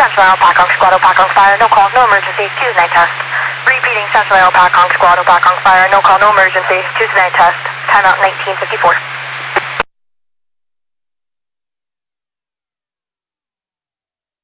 Central Aero Pac Hong Squad, Pac Hong Fire, no call, no emergency, Tuesday night test. Repeating Central Aero Pac Hong Squad, Pac Hong Fire, no call, no emergency, Tuesday night test. Timeout 1954.